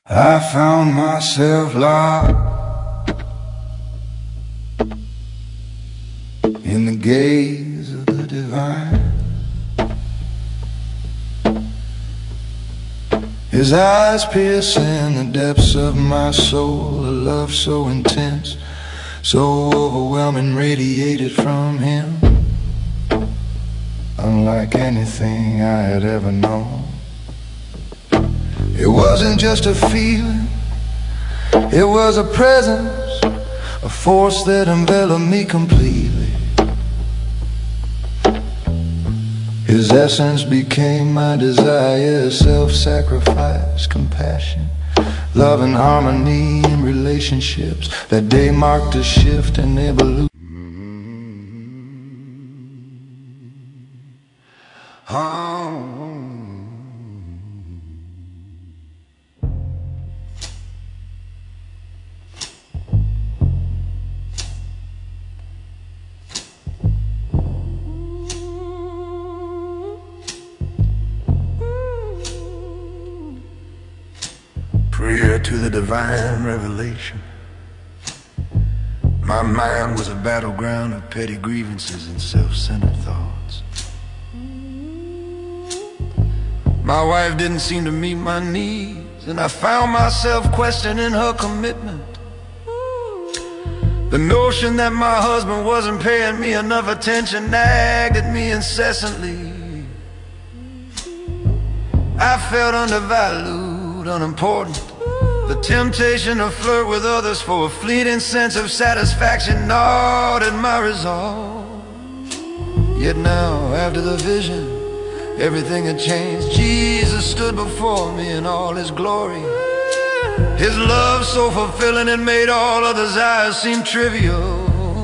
I found myself locked in the gaze of the divine. His eyes piercing the depths of my soul, a love so intense, so overwhelming, radiated from him, unlike anything I had ever known. It wasn't just a feeling, it was a presence, a force that enveloped me completely. His essence became my desire, self-sacrifice, compassion, love and harmony in relationships. That day marked a shift and evolution. Prayer to the divine revelation. My mind was a battleground of petty grievances and self-centered thoughts. My wife didn't seem to meet my needs, and I found myself questioning her commitment. The notion that my husband wasn't paying me enough attention nagged at me incessantly. I felt undervalued, unimportant. The temptation to flirt with others for a fleeting sense of satisfaction gnawed at my resolve. Yet now, after the vision, everything had changed. Jesus stood before me in all his glory. His love so fulfilling it made all other desires seem trivial.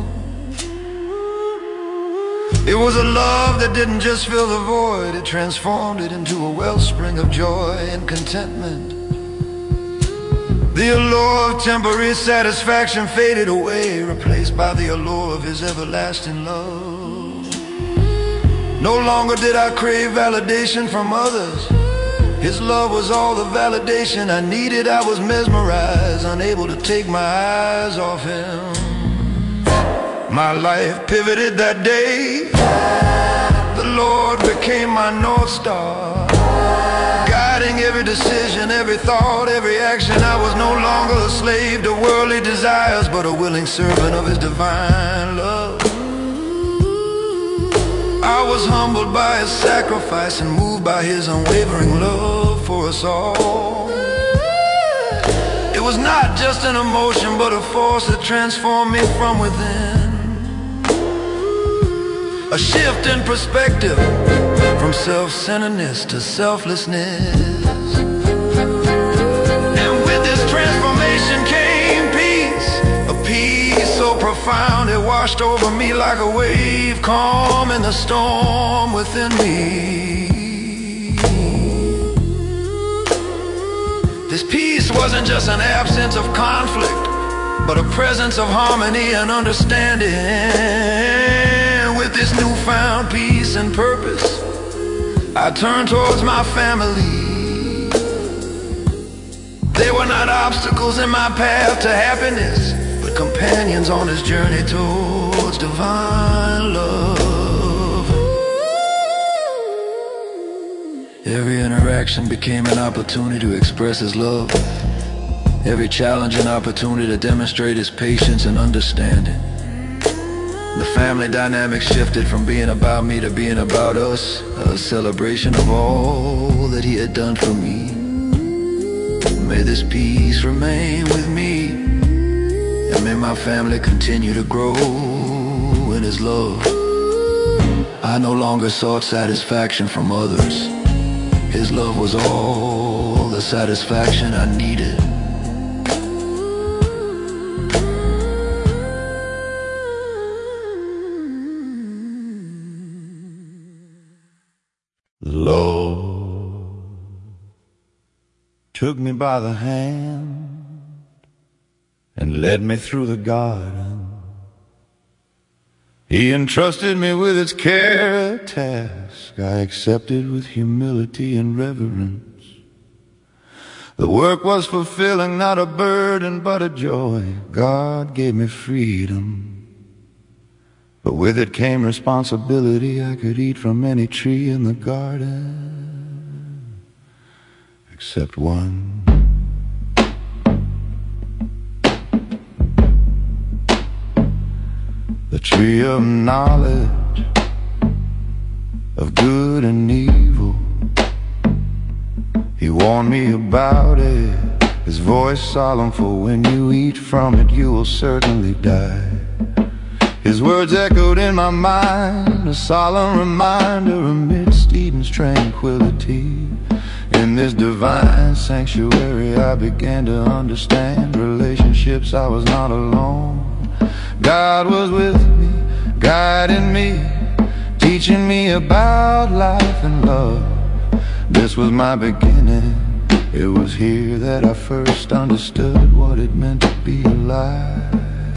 It was a love that didn't just fill the void, it transformed it into a wellspring of joy and contentment. The allure of temporary satisfaction faded away, replaced by the allure of his everlasting love. No longer did I crave validation from others. His love was all the validation I needed. I was mesmerized, unable to take my eyes off him. My life pivoted that day. The Lord became my North Star, guiding every decision, every thought, every action. I was no longer a slave to worldly desires, but a willing servant of his divine love. I was humbled by his sacrifice and moved by his unwavering love for us all. It was not just an emotion, but a force that transformed me from within. A shift in perspective, from self-centeredness to selflessness. And with this transformation came peace, a peace so profound it washed over me like a wave, calm in the storm within me. This peace wasn't just an absence of conflict, but a presence of harmony and understanding. With this newfound peace and purpose, I turned towards my family. They were not obstacles in my path to happiness, but companions on this journey towards divine love. Every interaction became an opportunity to express his love. Every challenge an opportunity to demonstrate his patience and understanding. The family dynamic shifted from being about me to being about us, a celebration of all that he had done for me. May this peace remain with me, and may my family continue to grow in his love. I no longer sought satisfaction from others. His love was all the satisfaction I needed. Lord took me by the hand and led me through the garden. He entrusted me with its care, a task I accepted with humility and reverence. The work was fulfilling, not a burden but a joy. God gave me freedom, but with it came responsibility. I could eat from any tree in the garden except one. The tree of knowledge of good and evil. He warned me about it, his voice solemn, for when you eat from it you will certainly die. His words echoed in my mind, a solemn reminder amidst Eden's tranquility. In this divine sanctuary I began to understand relationships. I was not alone. God was with me, guiding me, teaching me about life and love. This was my beginning. It was here that I first understood what it meant to be alive.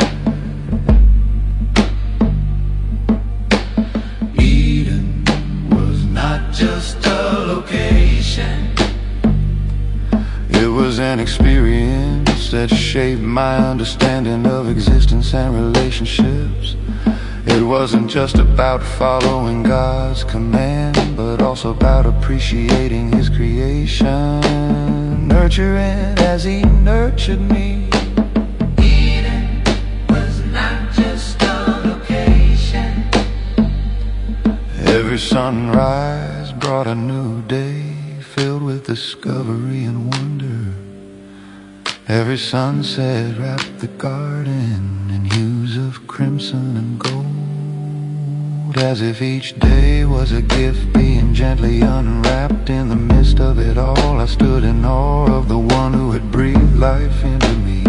Eden was not just a location. It was an experience that shaped my understanding of existence and relationships. It wasn't just about following God's command, but also about appreciating His creation, nurturing as He nurtured me. Eden was not just a location. Every sunrise brought a new day, filled with discovery and wonder. Every sunset wrapped the garden in hues of crimson and gold, as if each day was a gift being gently unwrapped. In the midst of it all, I stood in awe of the one who had breathed life into me.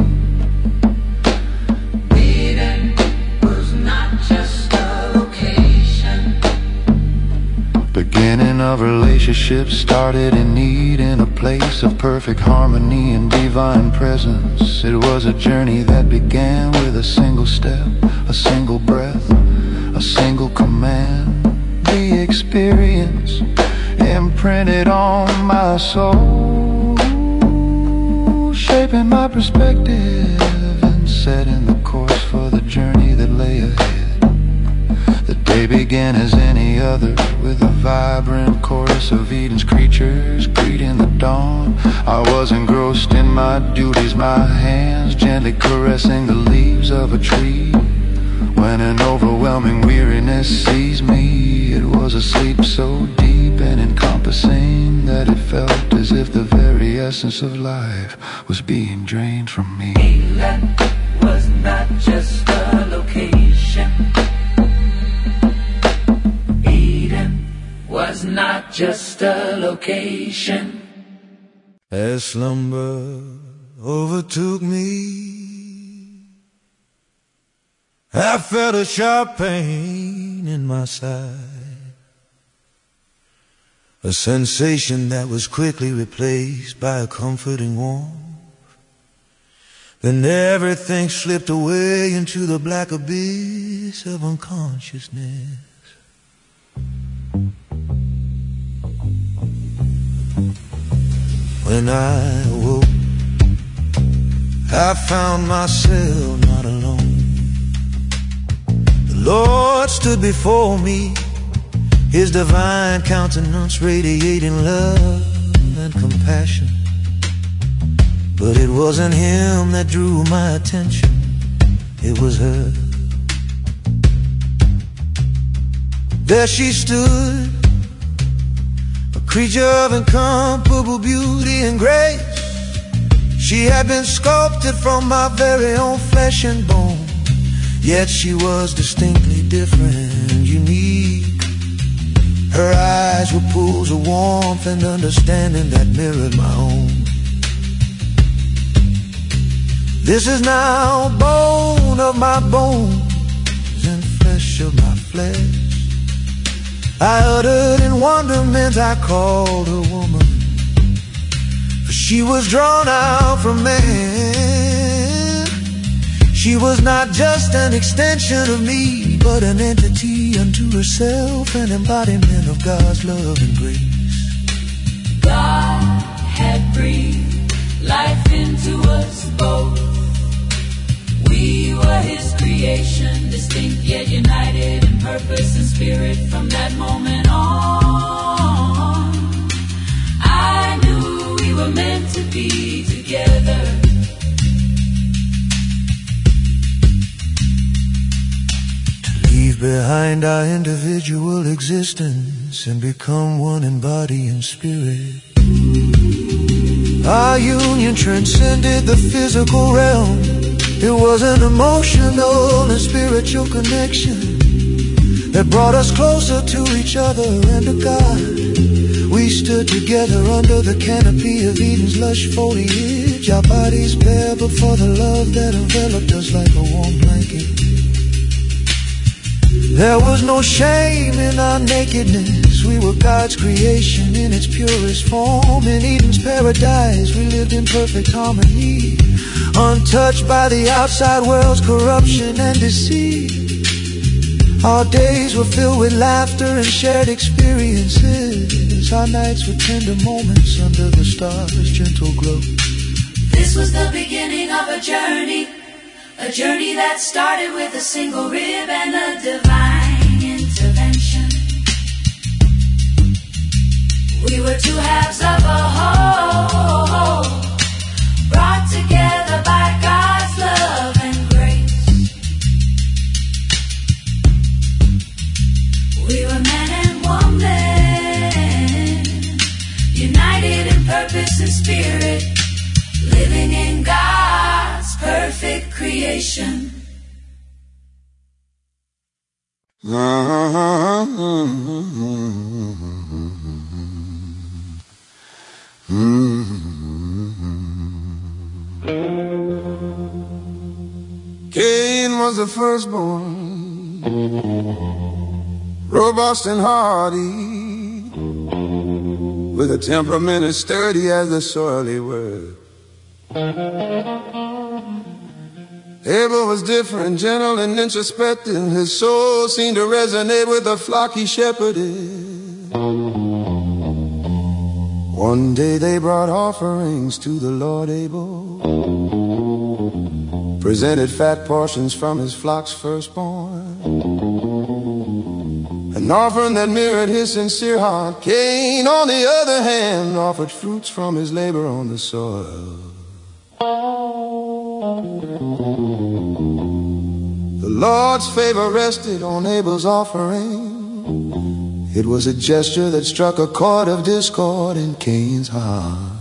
Eden was not just a location. Beginning of relationships started in Eden, a place of perfect harmony and divine presence. It was a journey that began with a single step, a single breath, a single command. The experience imprinted on my soul, shaping my perspective and setting the course for the journey that lay ahead. The day began as any other, with a vibrant chorus of Eden's creatures greeting the dawn. I was engrossed in my duties, my hands gently caressing the leaves of a tree, when an overwhelming weariness seized me. It was a sleep so deep and encompassing that it felt as if the very essence of life was being drained from me. Eden was not just a location. Eden was not just a location. As slumber overtook me, I felt a sharp pain in my side, a sensation that was quickly replaced by a comforting warmth. Then everything slipped away into the black abyss of unconsciousness. When I awoke, I found myself not alone. The Lord stood before me, His divine countenance radiating love and compassion. But it wasn't Him that drew my attention, it was her. There she stood, a creature of incomparable beauty and grace. She had been sculpted from my very own flesh and bone, yet she was distinctly different, unique. Her eyes were pools of warmth and understanding that mirrored my own. This is now bone of my bones and flesh of my flesh. I uttered in wonderment, I called her woman, for she was drawn out from man. She was not just an extension of me, but an entity unto herself, an embodiment of God's love and grace. God had breathed life into us both. We were his creation, distinct yet united in purpose and spirit from that moment on. I knew we were meant to be together. Leave behind our individual existence and become one in body and spirit. Our union transcended the physical realm. It was an emotional and spiritual connection that brought us closer to each other and to God. We stood together under the canopy of Eden's lush foliage, our bodies bare before the love that enveloped us like a warm blanket. There was no shame in our nakedness. We were God's creation in its purest form. In Eden's paradise, we lived in perfect harmony, untouched by the outside world's corruption and deceit. Our days were filled with laughter and shared experiences. Our nights were tender moments under the stars' gentle glow. This was the beginning of a journey that started with a single rib and a divine intervention. We were two halves of a whole, brought together by God's love and grace. We were man and woman, united in purpose and spirit, living in God's perfect creation. Cain was the firstborn, robust and hardy, with a temperament as sturdy as the soil he worked. Abel was different, gentle and introspective. His soul seemed to resonate with the flock he shepherded. One day they brought offerings to the Lord. Abel presented fat portions from his flock's firstborn, an offering that mirrored his sincere heart. Cain, on the other hand, offered fruits from his labor on the soil. The Lord's favor rested on Abel's offering. It was a gesture that struck a chord of discord in Cain's heart.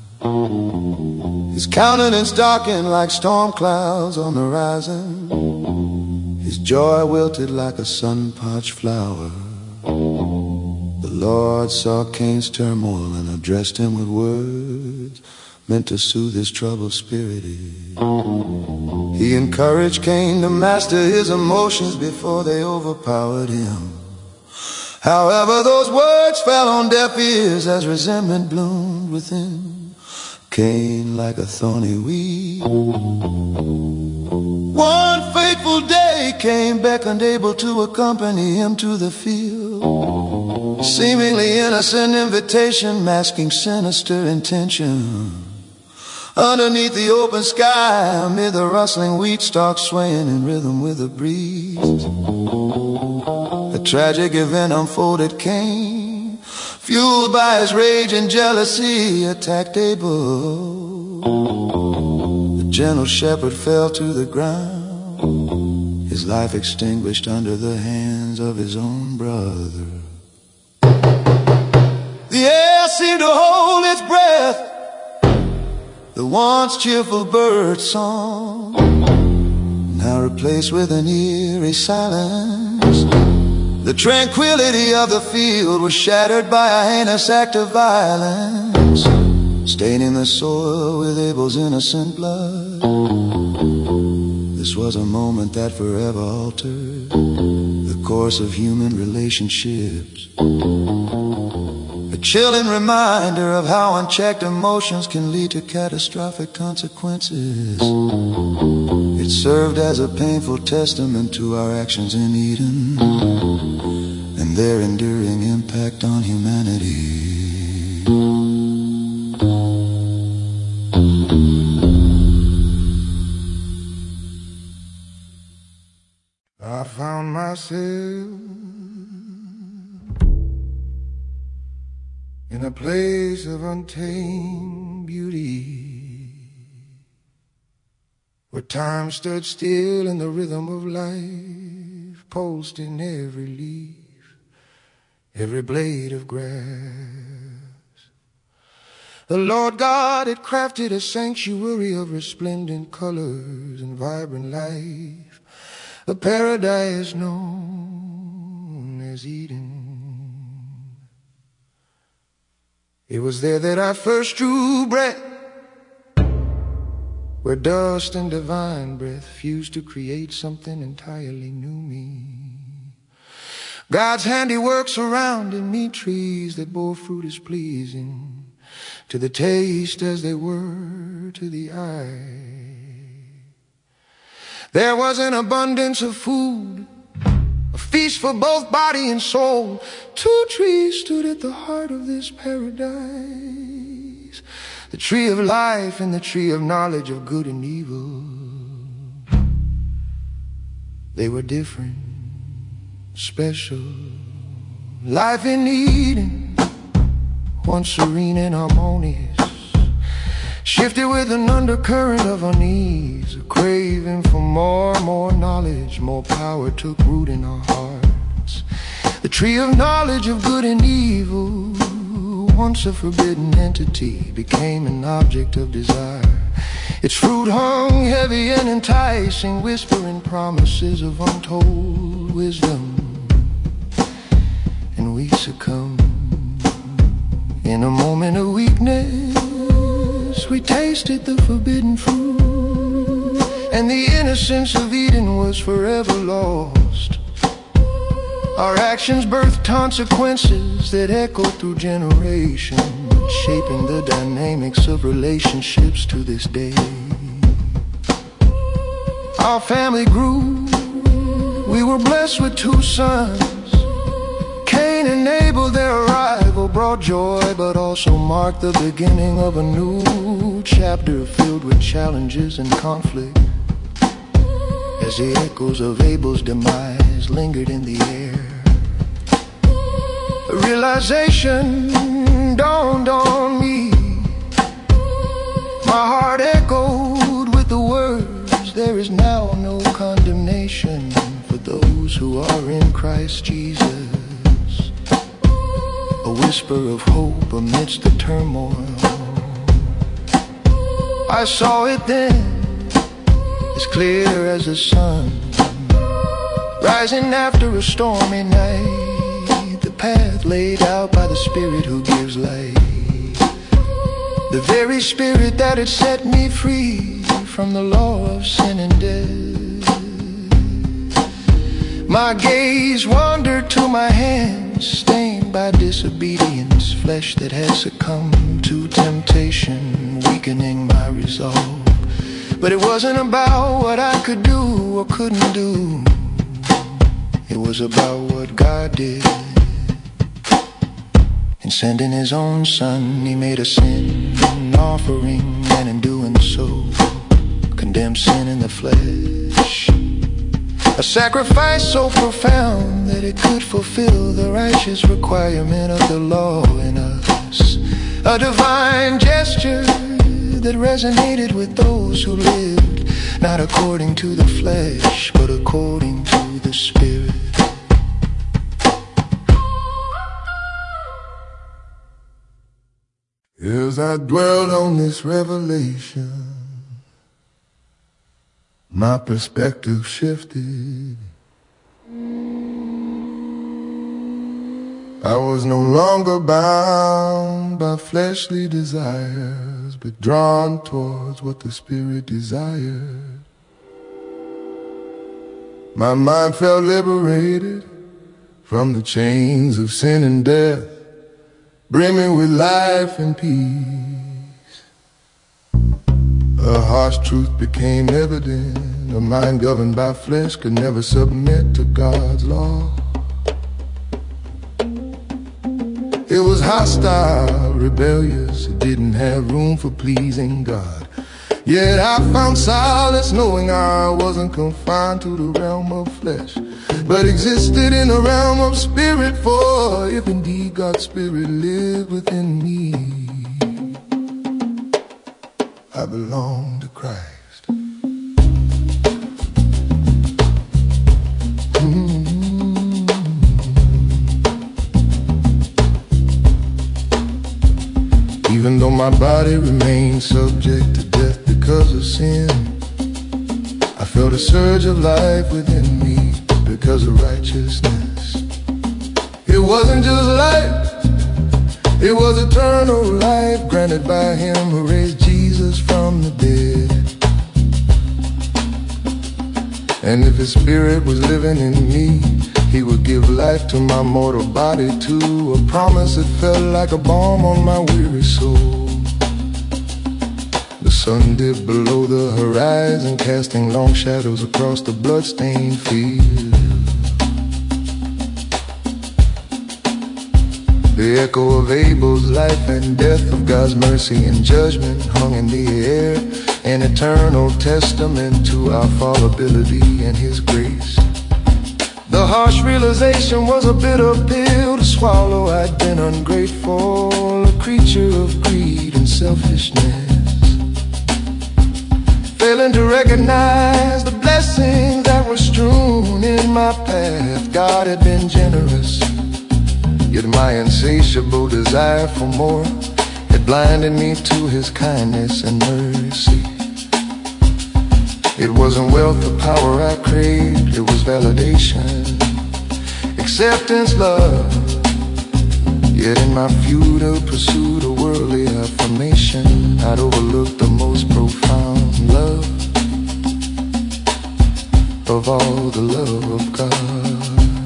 His countenance darkened like storm clouds on the horizon. His joy wilted like a sun-parched flower. The Lord saw Cain's turmoil and addressed him with words meant to soothe his troubled spirit. He encouraged Cain to master his emotions before they overpowered him. However, those words fell on deaf ears as resentment bloomed within Cain like a thorny weed. One fateful day, Cain beckoned Abel to accompany him to the field. Seemingly innocent invitation masking sinister intention. Underneath the open sky, amid the rustling wheat stalks swaying in rhythm with the breeze, a tragic event unfolded. Cain, fueled by his rage and jealousy, attacked Abel. The gentle shepherd fell to the ground, his life extinguished under the hands of his own brother. The air seemed to hold its breath, the once cheerful bird song now replaced with an eerie silence. The tranquility of the field was shattered by a heinous act of violence, staining the soil with Abel's innocent blood. This was a moment that forever altered the course of human relationships. A chilling reminder of how unchecked emotions can lead to catastrophic consequences. It served as a painful testament to our actions in Eden and their enduring impact on humanity. a place of untamed beauty, where time stood still in the rhythm of life, pulsed in every leaf, every blade of grass. The Lord God had crafted a sanctuary of resplendent colors and vibrant life, a paradise known as Eden. It was there that I first drew breath, where dust and divine breath fused to create something entirely new me. God's handiwork surrounded me, trees that bore fruit as pleasing to the taste as they were to the eye. There was an abundance of food, a feast for both body and soul. 2 trees stood at the heart of this paradise, the tree of life and the tree of knowledge of good and evil. They were different, special. Life in Eden, once serene and harmonious, shifted with an undercurrent of unease. A craving for more knowledge, more power took root in our hearts. The tree of knowledge of good and evil, once a forbidden entity, became an object of desire. Its fruit hung heavy and enticing, whispering promises of untold wisdom. And we succumbed. In a moment of weakness, we tasted the forbidden fruit, and the innocence of Eden was forever lost. Our actions birthed consequences that echoed through generations, shaping the dynamics of relationships to this day. Our family grew. We were blessed with 2 sons. Cain and Abel, their arrival brought joy, but also marked the beginning of a new chapter filled with challenges and conflict, as the echoes of Abel's demise lingered in the air. A realization dawned on me. My heart echoed with the words, there is now no condemnation for those who are in Christ Jesus. A whisper of hope amidst the turmoil. I saw it then, as clear as the sun, rising after a stormy night. The path laid out by the Spirit who gives light, the very Spirit that had set me free from the law of sin and death. My gaze wandered to my hands, stained by disobedience, flesh that had succumbed to temptation, weakening my resolve. But it wasn't about what I could do or couldn't do. It was about what God did. In sending His own Son, He made a sin offering, and in doing so, condemned sin in the flesh. A sacrifice so profound that it could fulfill the righteous requirement of the law in us. A divine gesture that resonated with those who lived not according to the flesh, but according to the Spirit. As I dwelled on this revelation, my perspective shifted. I was no longer bound by fleshly desires, but drawn towards what the Spirit desired. My mind felt liberated from the chains of sin and death, brimming with life and peace. A harsh truth became evident. A mind governed by flesh could never submit to God's law. It was hostile, rebellious. It didn't have room for pleasing God. Yet I found solace knowing I wasn't confined to the realm of flesh, but existed in the realm of spirit. For if indeed God's spirit lived within me, I belong to Christ. Even though my body remained subject to death because of sin, I felt a surge of life within me because of righteousness. It wasn't just life, it was eternal life granted by Him who raised Jesus from the dead. And if His Spirit was living in me, He would give life to my mortal body too, a promise that felt like a balm on my weary soul. The sun dipped below the horizon, casting long shadows across the bloodstained field. The echo of Abel's life and death, of God's mercy and judgment hung in the air, an eternal testament to our fallibility and His grace. The harsh realization was a bitter pill to swallow. I'd been ungrateful, a creature of greed and selfishness, failing to recognize the blessings that were strewn in my path. God had been generous, yet my insatiable desire for more had blinded me to His kindness and mercy. It wasn't wealth or power I craved, it was validation, acceptance, love. Yet in my futile pursuit of worldly affirmation, I'd overlooked the most profound love of all, the love of God.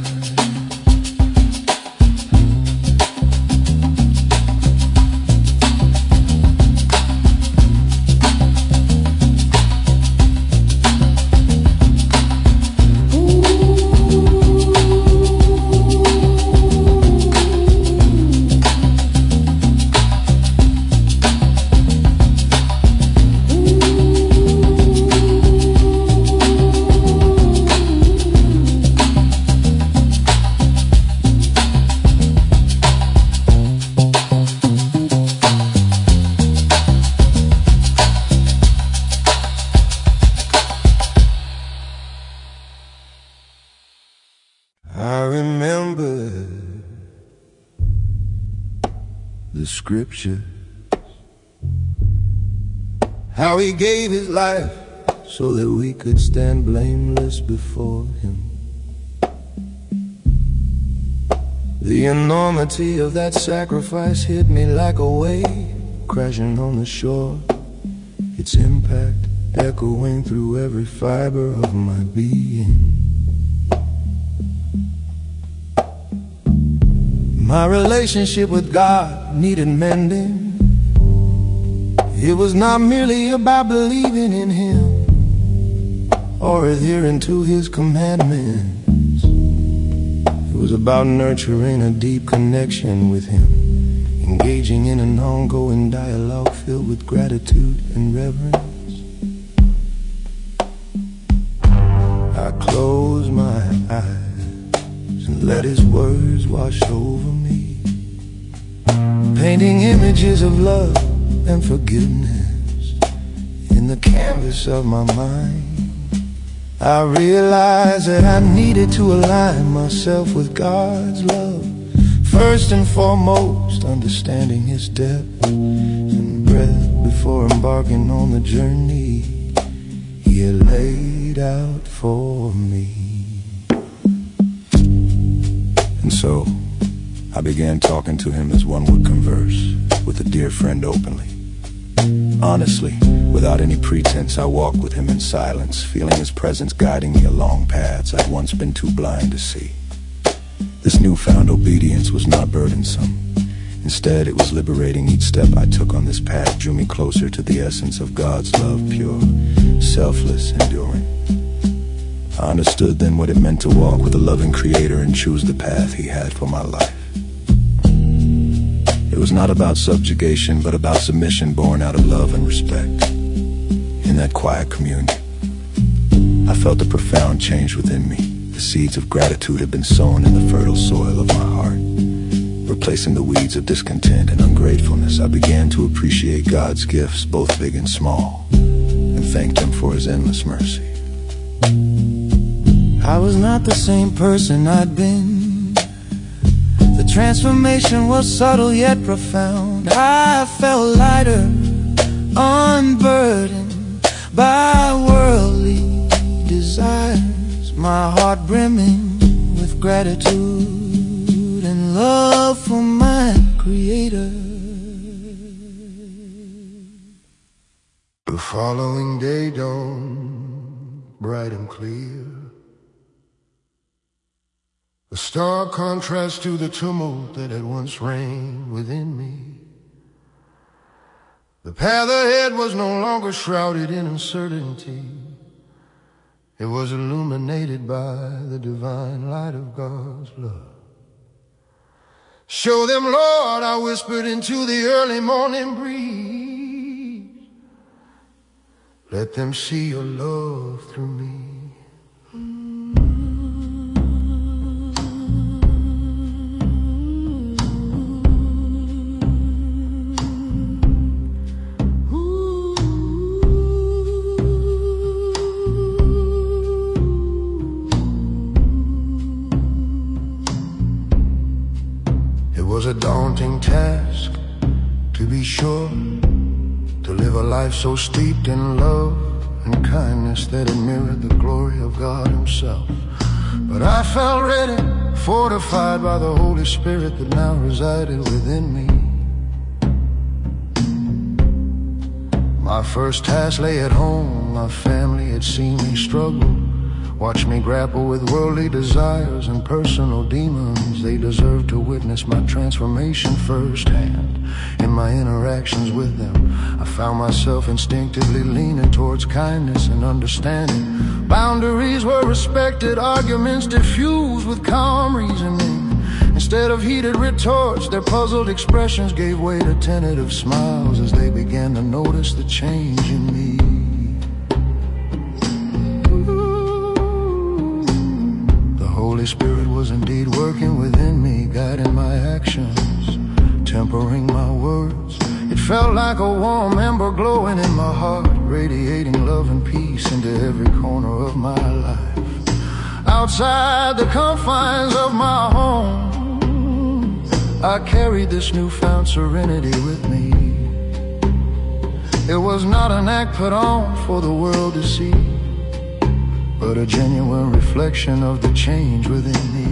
The scripture, how He gave His life so that we could stand blameless before Him. The enormity of that sacrifice hit me like a wave crashing on the shore, its impact echoing through every fiber of my being. My relationship with God needed mending. It was not merely about believing in Him or adhering to His commandments. It was about nurturing a deep connection with Him, engaging in an ongoing dialogue filled with gratitude and reverence. I closed my eyes and let His words wash over me, painting images of love and forgiveness in the canvas of my mind. I realized that I needed to align myself with God's love, first and foremost understanding His depth and breadth before embarking on the journey He had laid out for me. And so I began talking to Him as one would converse with a dear friend openly. Honestly, without any pretense, I walked with Him in silence, feeling His presence guiding me along paths I'd once been too blind to see. This newfound obedience was not burdensome. Instead, it was liberating. Each step I took on this path drew me closer to the essence of God's love, pure, selfless, enduring. I understood then what it meant to walk with a loving Creator and choose the path He had for my life. It was not about subjugation, but about submission born out of love and respect. In that quiet communion, I felt a profound change within me. The seeds of gratitude had been sown in the fertile soil of my heart. Replacing the weeds of discontent and ungratefulness, I began to appreciate God's gifts, both big and small, and thanked Him for His endless mercy. I was not the same person I'd been. The transformation was subtle yet profound. I felt lighter, unburdened by worldly desires, my heart brimming with gratitude and love for my Creator. The following day dawned bright and clear, a stark contrast to the tumult that had once reigned within me. The path ahead was no longer shrouded in uncertainty. It was illuminated by the divine light of God's love. Show them, Lord, I whispered into the early morning breeze. Let them see your love through me. It was a daunting task, to be sure, to live a life so steeped in love and kindness that it mirrored the glory of God Himself. But I felt ready, fortified by the Holy Spirit that now resided within me. My first task lay at home. My family had seen me struggle, watched me grapple with worldly desires and personal demons. They deserved to witness my transformation firsthand. In my interactions with them, I found myself instinctively leaning towards kindness and understanding. Boundaries were respected, arguments diffused with calm reasoning. Instead of heated retorts, their puzzled expressions gave way to tentative smiles as they began to notice the change in me. The Holy Spirit was indeed working within me, guiding my actions, tempering my words. It felt like a warm ember glowing in my heart, radiating love and peace into every corner of my life. Outside the confines of my home, I carried this newfound serenity with me. It was not an act put on for the world to see, but a genuine reflection of the change within me.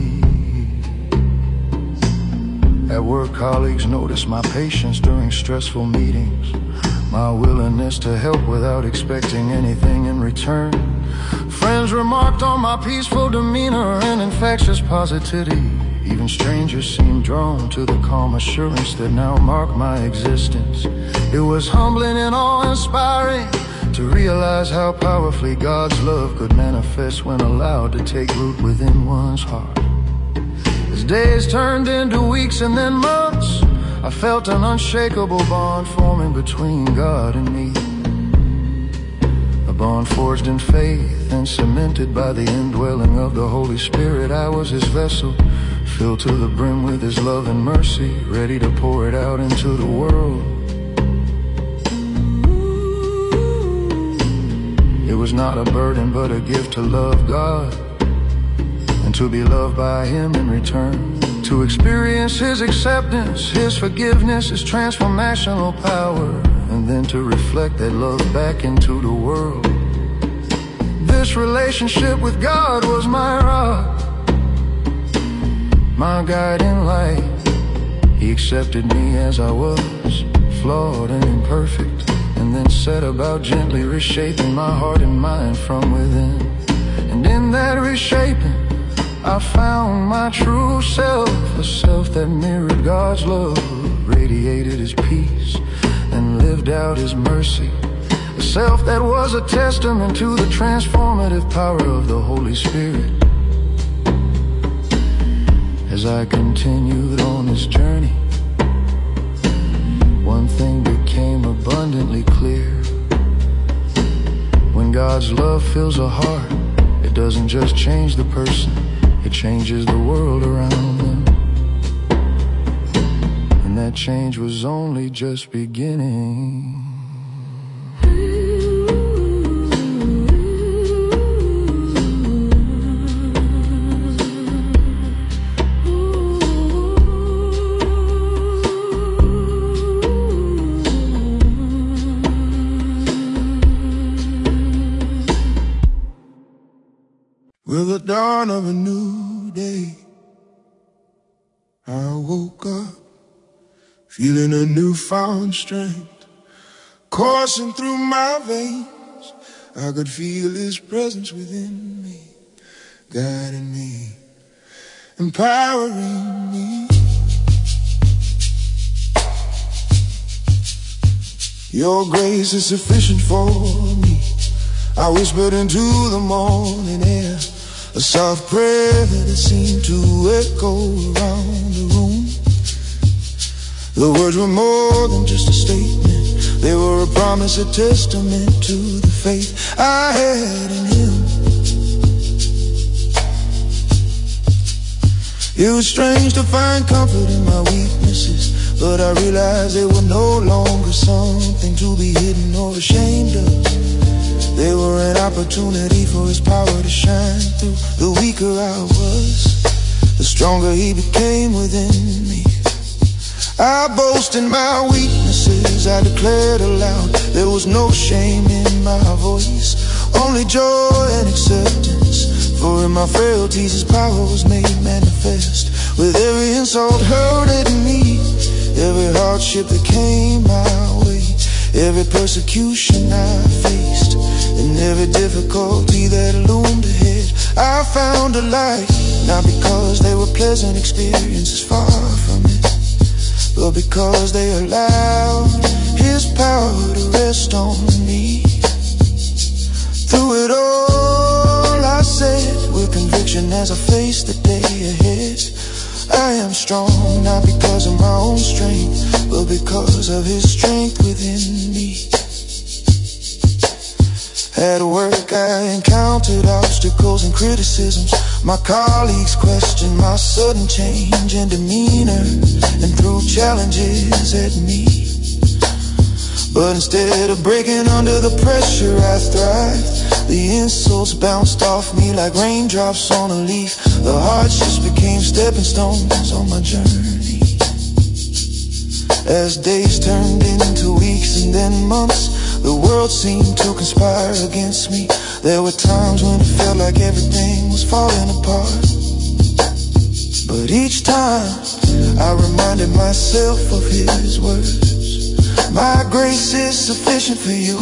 At work, colleagues noticed my patience during stressful meetings, my willingness to help without expecting anything in return. Friends remarked on my peaceful demeanor and infectious positivity. Even strangers seemed drawn to the calm assurance that now marked my existence. It was humbling and awe-inspiring to realize how powerfully God's love could manifest when allowed to take root within one's heart. As days turned into weeks and then months, I felt an unshakable bond forming between God and me. A bond forged in faith and cemented by the indwelling of the Holy Spirit. I was His vessel, filled to the brim with His love and mercy, ready to pour it out into the world. It was not a burden but a gift to love God and to be loved by Him in return. To experience His acceptance, His forgiveness, His transformational power, and then to reflect that love back into the world. This relationship with God was my rock, my guiding light. He accepted me as I was, flawed and imperfect, and then set about gently reshaping my heart and mind from within. And in that reshaping, I found my true self, a self that mirrored God's love, radiated His peace, and lived out His mercy. A self that was a testament to the transformative power of the Holy Spirit. As I continued on this journey, one thing became abundantly clear. God's love fills a heart, it doesn't just change the person, it changes the world around them. And that change was only just beginning. With the dawn of a new day, I woke up feeling a newfound strength coursing through my veins. I could feel His presence within me, guiding me, empowering me. Your grace is sufficient for me. I whispered into the morning air, a soft prayer that seemed to echo around the room. The words were more than just a statement, they were a promise, a testament to the faith I had in Him. It was strange to find comfort in my weaknesses, but I realized they were no longer something to be hidden or ashamed of. They were an opportunity for His power to shine through. The weaker I was, the stronger He became within me. I boast in my weaknesses, I declared aloud. There was no shame in my voice, only joy and acceptance. For in my frailties His power was made manifest. With every insult hurled at me, every hardship that came my way, every persecution I faced, and every difficulty that loomed ahead, I found a light. Not because they were pleasant experiences, far from it, but because they allowed His power to rest on me. Through it all, I said with conviction as I faced the day ahead, I am strong, not because of my own strength, but because of His strength within me. At work I encountered obstacles and criticisms. My colleagues questioned my sudden change in demeanor and threw challenges at me. But instead of breaking under the pressure, I thrived. The insults bounced off me like raindrops on a leaf. The hardships became stepping stones on my journey. As days turned into weeks and then months, the world seemed to conspire against me. There were times when it felt like everything was falling apart. But each time I reminded myself of His words, my grace is sufficient for you.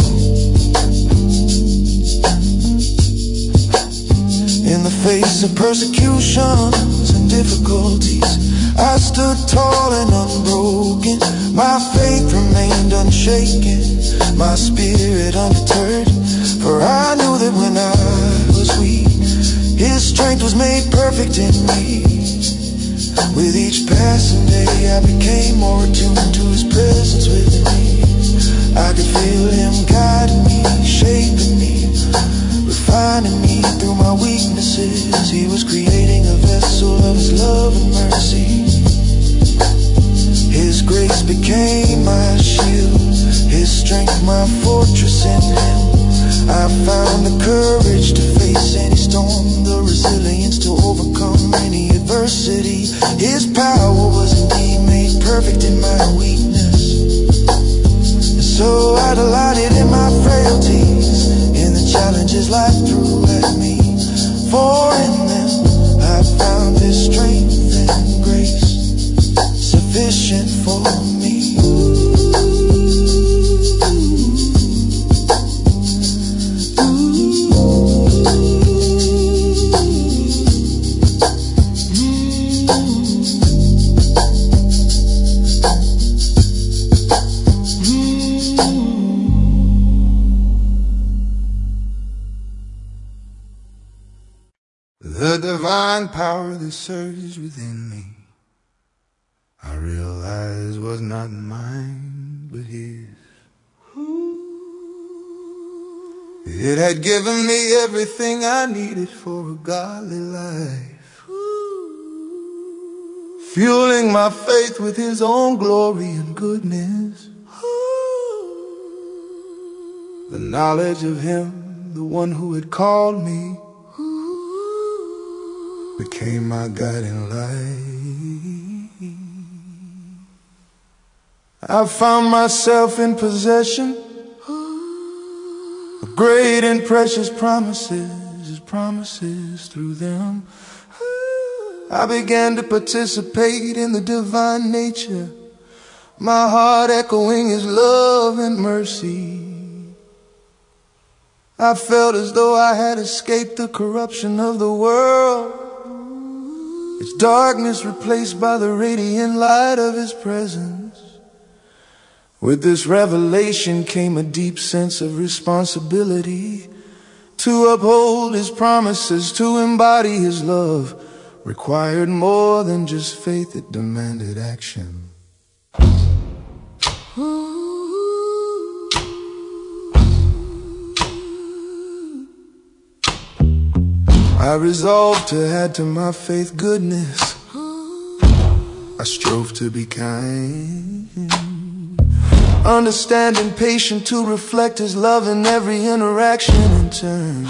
In the face of persecutions and difficulties, I stood tall and unbroken. My faith remained unshaken, my spirit undeterred. For I knew that when I was weak, His strength was made perfect in me. With each passing day I became more attuned to His presence within me. I could feel Him guiding me, shaping me, refining me through my weaknesses. He was creating a vessel of His love and mercy. His grace became my shield, His strength my fortress in Him. I found the courage to face any storm, the resilience to overcome any adversity. His power was indeed made perfect in my weakness. And so I delighted in my frailties, in the challenges life threw at me. For in them I found His strength and grace sufficient for me. The divine power that surged within me, I realized was not mine but His. It had given me everything I needed for a godly life, fueling my faith with His own glory and goodness. The knowledge of Him, the one who had called me, became my guiding light. I found myself in possession of great and precious promises, His promises. Through them I began to participate in the divine nature, my heart echoing His love and mercy. I felt as though I had escaped the corruption of the world, its darkness replaced by the radiant light of His presence. With this revelation came a deep sense of responsibility to uphold His promises, to embody His love. Required more than just faith, it demanded action. I resolved to add to my faith goodness. I strove to be kind, understanding, patient, to reflect His love in every interaction in turn.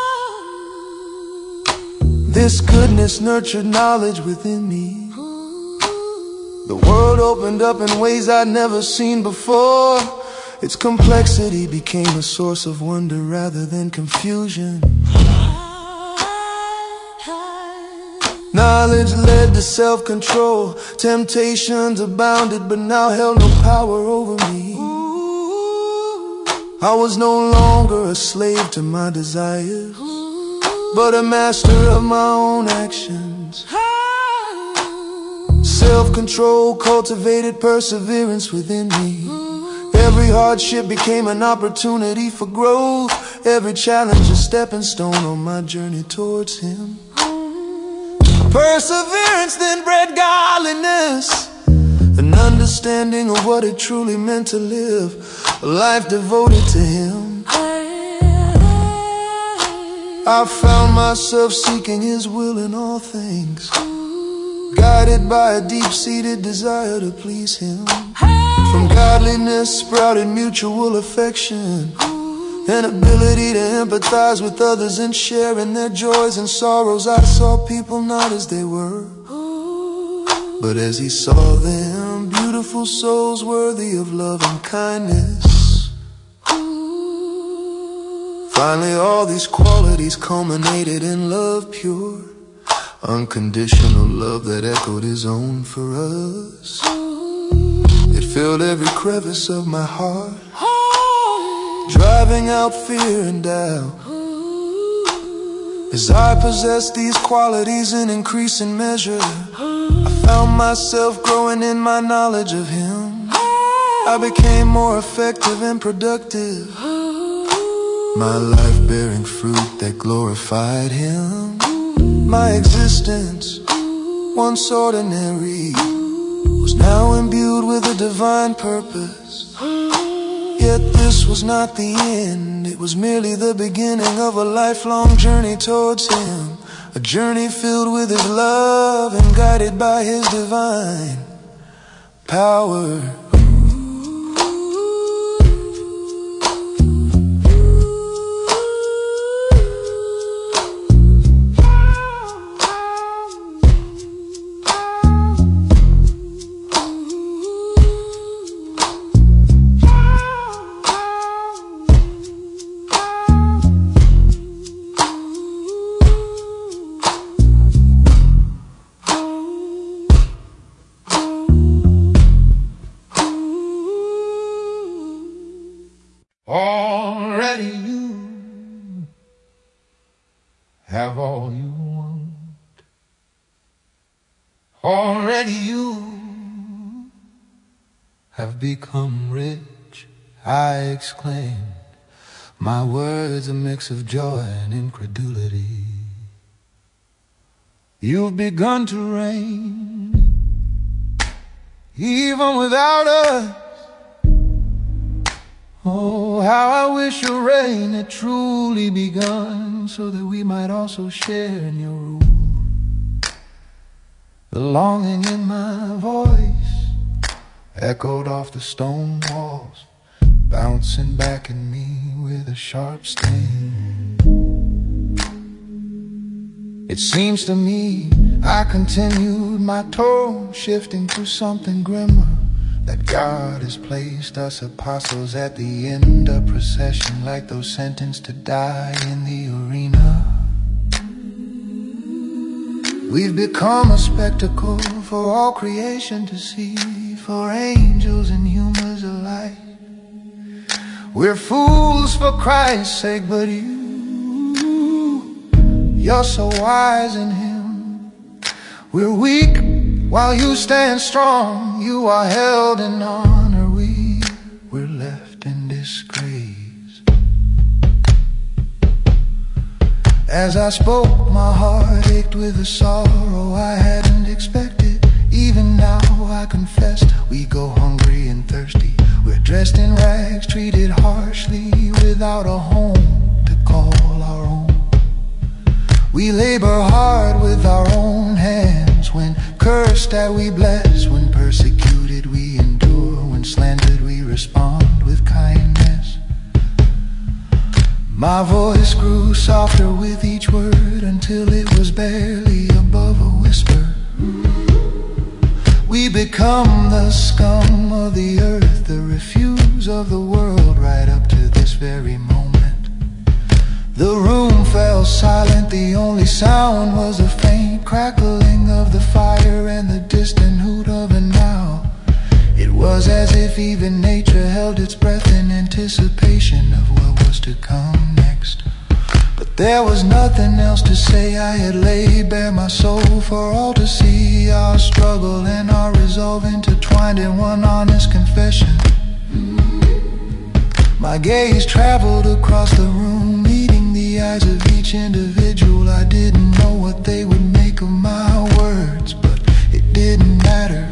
This goodness nurtured knowledge within me. The world opened up in ways I'd never seen before. Its complexity became a source of wonder rather than confusion. Knowledge led to self-control. Temptations abounded but now held no power over me. I was no longer a slave to my desires, but a master of my own actions. Self-control cultivated perseverance within me. Every hardship became an opportunity for growth, every challenge a stepping stone on my journey towards Him. Perseverance then bred godliness, an understanding of what it truly meant to live a life devoted to Him. I found myself seeking His will in all things, guided by a deep-seated desire to please Him. From godliness sprouted mutual affection, an ability to empathize with others and share in their joys and sorrows. I saw people not as they were, but as He saw them, beautiful souls worthy of love and kindness. Finally, all these qualities culminated in love pure, unconditional love that echoed His own for us. It filled every crevice of my heart, driving out fear and doubt. As I possessed these qualities in increasing measure, I found myself growing in my knowledge of Him. I became more effective and productive, my life bearing fruit that glorified Him. My existence, once ordinary, was now imbued with a divine purpose. Yet this was not the end, it was merely the beginning of a lifelong journey towards Him. A journey filled with His love and guided by His divine power. Already you have all you want. Already you have become rich, I exclaimed, my words a mix of joy and incredulity. You've begun to reign, even without us. Oh, Oh, how I wish your reign had truly begun, so that we might also share in your rule. The longing in my voice echoed off the stone walls, bouncing back at me with a sharp sting. It seems to me I continued my tone, shifting to something grimmer, that God has placed us apostles at the end of procession, like those sentenced to die in the arena. We've become a spectacle for all creation to see, for angels and humans alike. We're fools for Christ's sake, but you're so wise in Him. We're weak while you stand strong. You are held in honor, we're left in disgrace. As I spoke, my heart ached with a sorrow I hadn't expected. Even now I confess, we go hungry and thirsty. We're dressed in rags, treated harshly, without a home to call our own. We labor hard with our own hands. When cursed that we bless, when persecuted we endure, when slandered we respond with kindness. My voice grew softer with each word, until it was barely above a whisper. We become the scum of the earth, the refuse of the world, right up to this very moment. The room fell silent, the only sound was the faint crackling of the fire and the distant hoot of an owl. It was as if even nature held its breath in anticipation of what was to come next. But there was nothing else to say. I had laid bare my soul for all to see, our struggle and our resolve intertwined in one honest confession. My gaze traveled across the room, meeting the eyes of each individual. I didn't know what they would make of my words, but it didn't matter.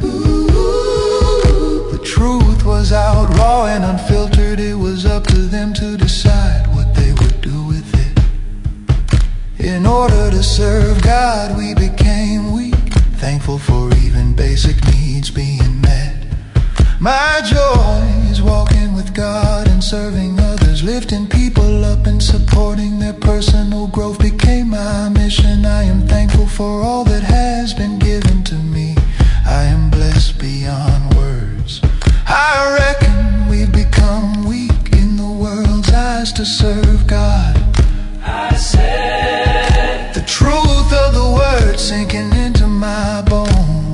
The truth was out, raw and unfiltered. It was up to them to decide what they would do with it. In order to serve God, we became weak, thankful for even basic needs being met. My joy is walking with God and serving others, lifting people up and supporting their personal growth became my mission. I am thankful for all that has been given to me. I am blessed beyond words. I reckon we've become weak in the world's eyes to serve God. I said the truth of the word sinking into my bones.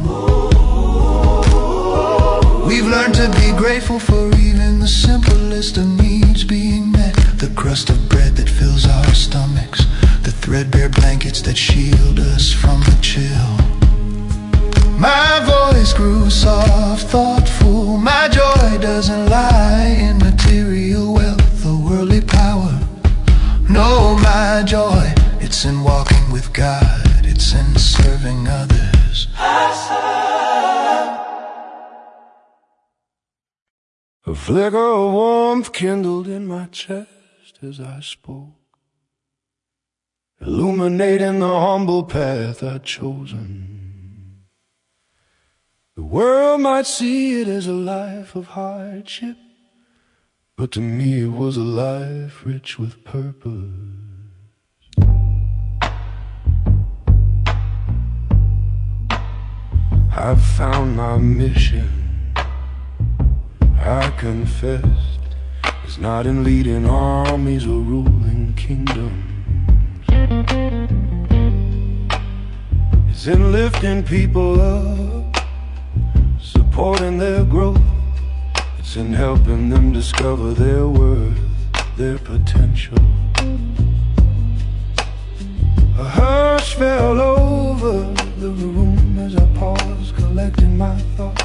We've learned to be grateful for even the simplest of needs being met. The crust of bread that fills our stomachs, the threadbare blankets that shield us from the chill. My voice grew soft, thoughtful. My joy doesn't lie in material wealth or worldly power. No, my joy, it's in walking with God. It's in serving others. A flicker of warmth kindled in my chest as I spoke, illuminating the humble path I'd chosen. The world might see it as a life of hardship, but to me it was a life rich with purpose. I've found my mission, I confessed. It's not in leading armies or ruling kingdoms. It's in lifting people up, supporting their growth. It's in helping them discover their worth, their potential. A hush fell over the room as I paused, collecting my thoughts.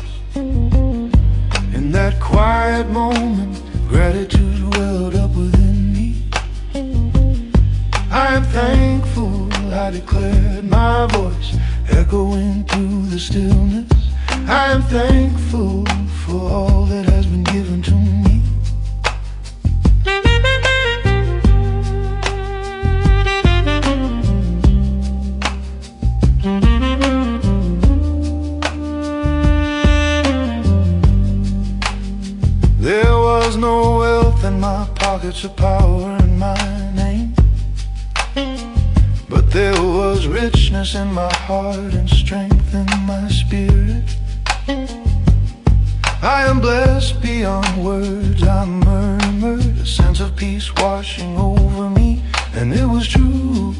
In that quiet moment, gratitude welled up within me. I am thankful, I declared, my voice echoing through the stillness. I am thankful for all that has been given to me. pockets of power in my name, but there was richness in my heart and strength in my spirit. I am blessed beyond words, I murmured, a sense of peace washing over me, and it was true.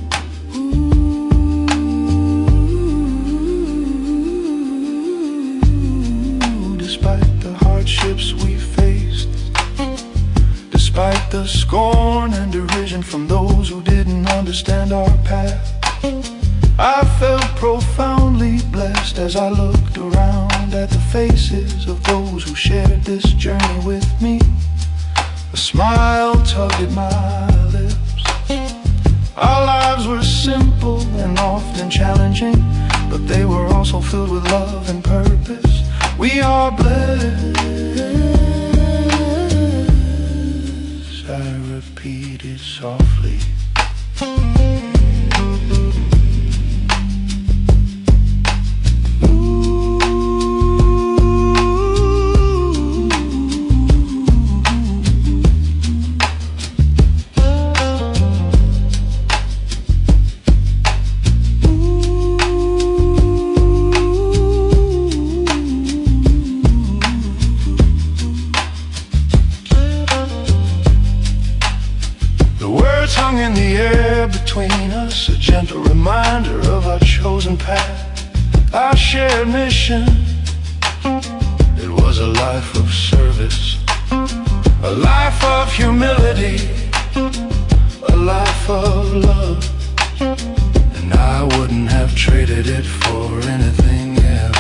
Despite the hardships we faced, despite the scorn and derision from those who didn't understand our path, I felt profoundly blessed as I looked around at the faces of those who shared this journey with me. A smile tugged at my lips. Our lives were simple and often challenging, but they were also filled with love and purpose. We are blessed, I repeated softly. Hung in the air between us, a gentle reminder of our chosen path, our shared mission. It was a life of service, a life of humility, a life of love, and I wouldn't have traded it for anything else.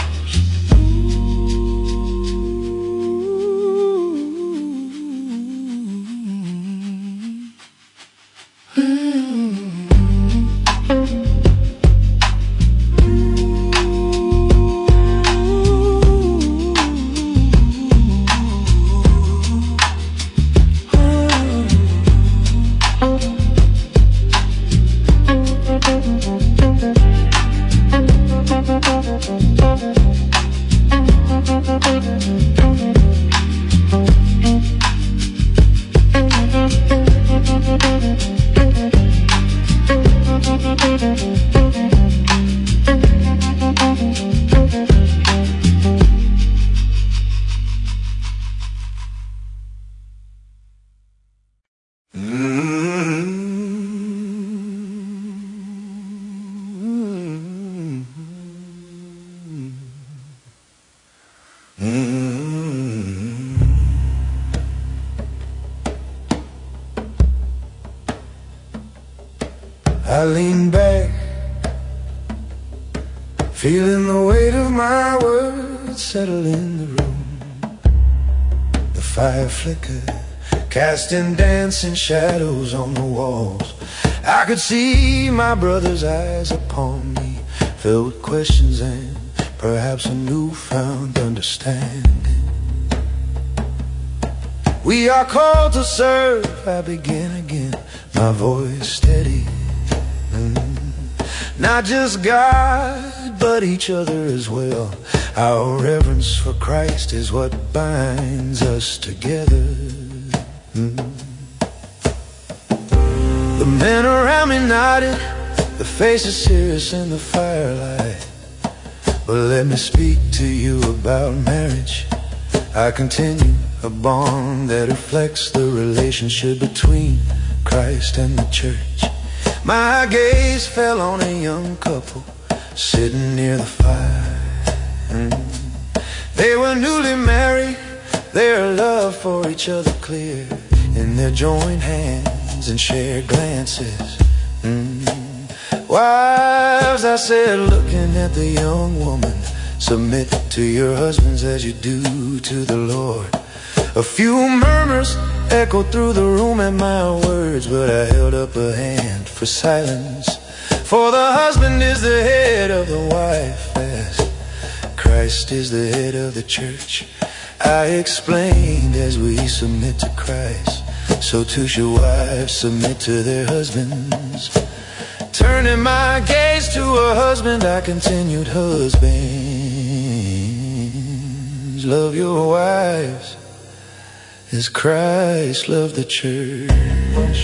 I lean back, feeling the weight of my words settle in the room. The fire flickered, casting dancing shadows on the walls. I could see my brother's eyes upon me, filled with questions and perhaps a newfound understanding. We are called to serve, I begin again, my voice steady. Not just God, but each other as well. Our reverence for Christ is what binds us together. The men around me nodded, the faces serious in the firelight. But let me speak to you about marriage. I continue, a bond that reflects the relationship between Christ and the church. My gaze fell on a young couple sitting near the fire. They were newly married, their love for each other clear in their joined hands and shared glances. Wives, I said, looking at the young woman, submit to your husbands as you do to the Lord. A few murmurs echoed through the room at my words, but I held up a hand for silence. For the husband is the head of the wife, as Christ is the head of the church. I explained, as we submit to Christ, so too should wives submit to their husbands. Turning my gaze to a husband, I continued, husbands, love your wives as Christ loved the church.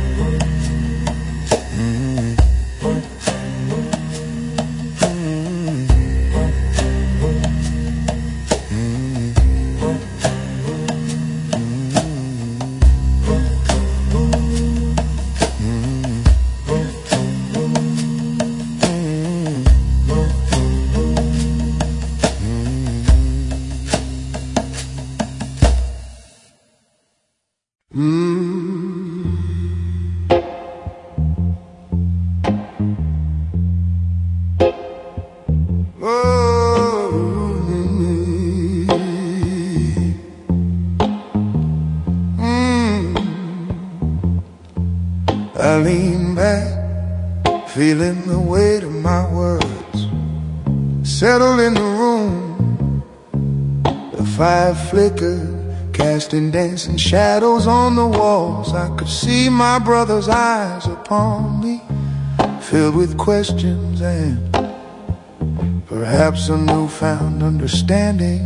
I lean back, feeling the weight of my words settle in the room. The fire flickered, casting dancing shadows on the walls. I could see my brother's eyes upon me, filled with questions and perhaps a newfound understanding.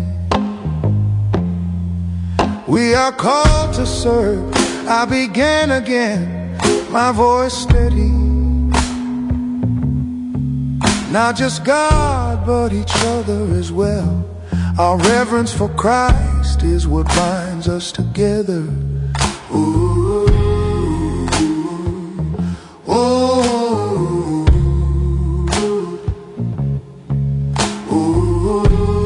We are called to serve. I began again, my voice steady. Not just God, but each other as well. Our reverence for Christ is what binds us together. Ooh, ooh, ooh, ooh,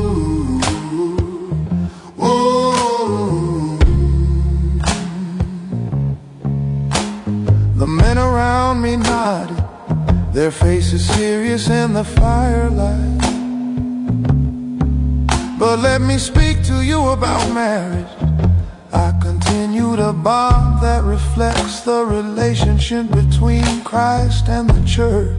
ooh. The men around me nodded, their faces serious in the firelight. But let me speak to you about marriage. I continue to bond that reflects the relationship between Christ and the church.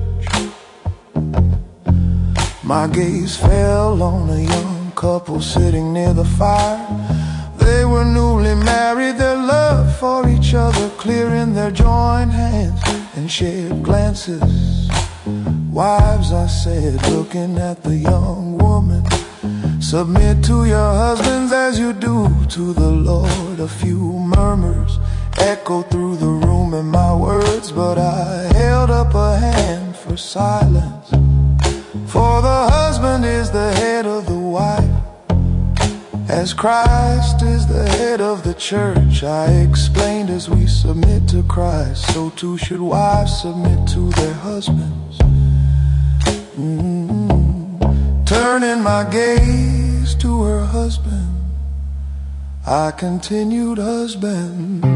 My gaze fell on a young couple sitting near the fire. They were newly married, their love for each other clear in their joined hands and shared glances. Wives, I said, looking at the young woman, submit to your husbands as you do to the Lord. A few murmurs echoed through the room in my words, but I held up a hand for silence. For the husband is the head of the wife, as Christ is the head of the church. I explained, as we submit to Christ, so too should wives submit to their husbands. Turning my gaze to her husband, I continued, husbands,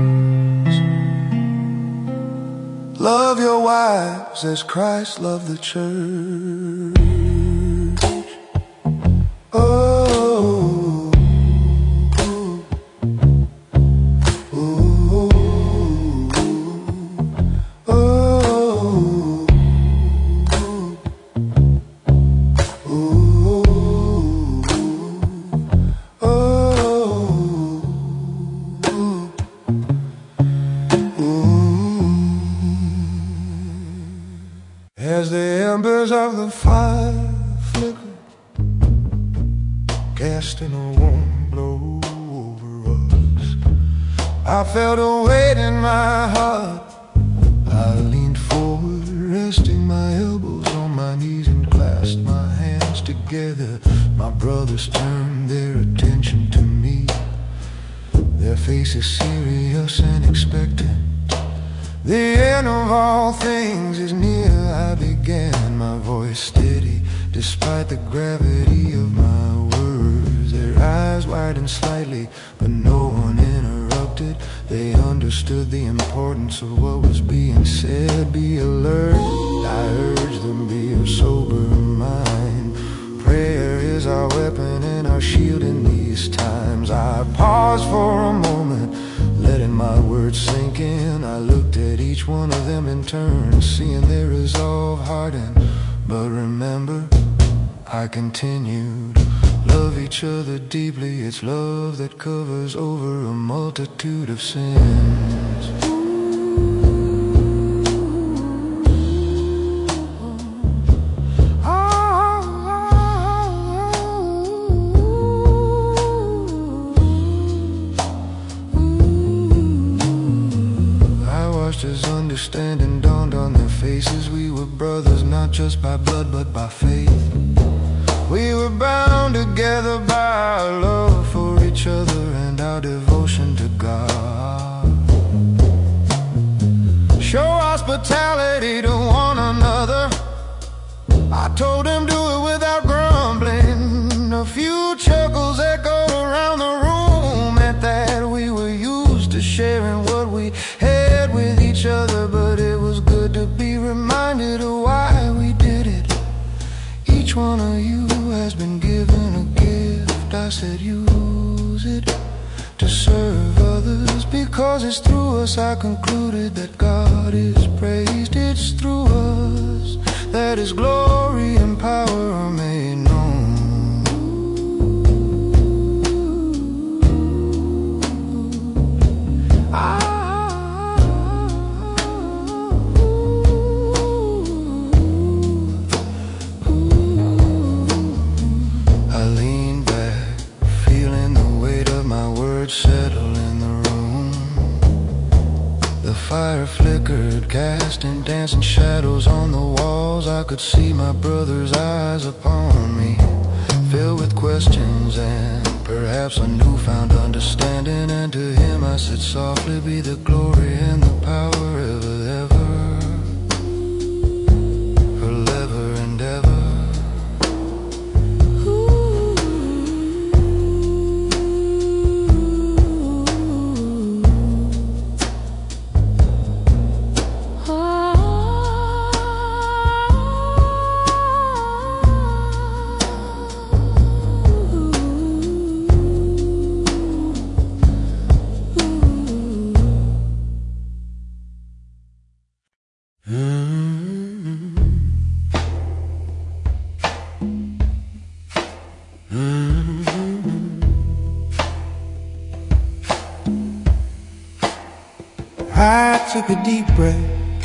love your wives as Christ loved the church. Oh, as the embers of the fire flicker, casting a warm glow over us, I felt a weight in my heart. I leaned forward, resting my elbows on my knees and clasped my hands together. My brothers turned their attention to me, their faces serious and expectant. The end of all things is near, I began, my voice steady, despite the gravity of my words. Their eyes widened slightly, but no one interrupted. They understood the importance of what was being said. Be alert, I urged them, be of sober mind. Prayer is our weapon and our shield in these times. I paused for a moment, letting my words sink in. I looked at each one of them in turn, seeing their resolve harden. But remember, I continued, love each other deeply. It's love that covers over a multitude of sins. understanding dawned on their faces. We were brothers, not just by blood but by faith. We were bound together by our love for each other and our devotion to God. Show hospitality to one another. I told him do it without grumbling. A few chuckles echoed around the room. At that we were used to sharing what we had with each other, but it was good to be reminded of why we did it. Each one of you has been given a gift. I said use it to serve others, because it's through us I concluded that God is praised. It's through us that His glory and power are made known. I lean back, feeling the weight of my words settle in the room. The fire flickered, casting dancing shadows on the walls. I could see my brother's eyes upon me, filled with questions and perhaps a newfound understanding. And to him I said softly, be the glory and the power ever, ever, forever and ever. I took a deep breath,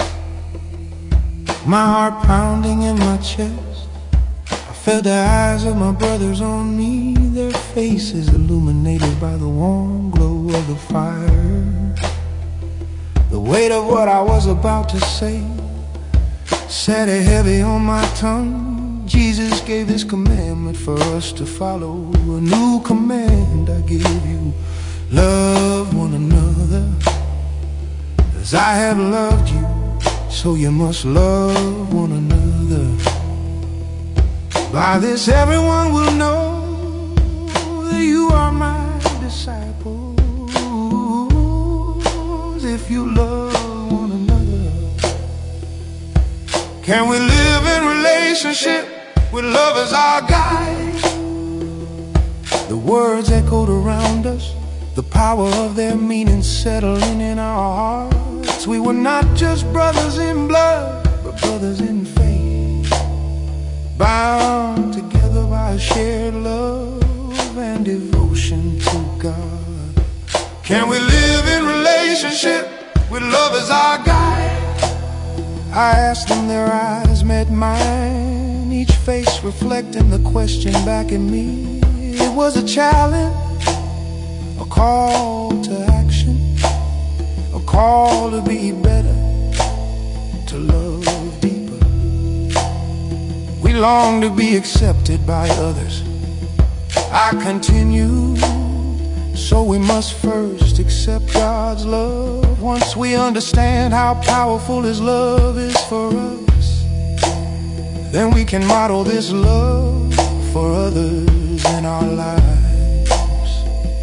my heart pounding in my chest. I felt the eyes of my brothers on me, their faces illuminated by the warm glow of the fire. The weight of what I was about to say sat heavy on my tongue. Jesus gave this commandment for us to follow. A new command I give you: love one another. As I have loved you, so you must love one another. By this everyone will know that you are my disciples, if you love one another. Can we live in relationship with love as our guide? The words echoed around us, the power of their meaning settling in our hearts. We were not just brothers in blood, but brothers in faith, bound together by a shared love and devotion to God. Can we live in relationship with love as our guide? I asked them, their eyes met mine, each face reflecting the question back at me. It was a challenge, a call to action, a call to be better, to love deeper. We long to be accepted by others, I continue. So we must first accept God's love. Once we understand how powerful His love is for us, then we can model this love for others in our lives.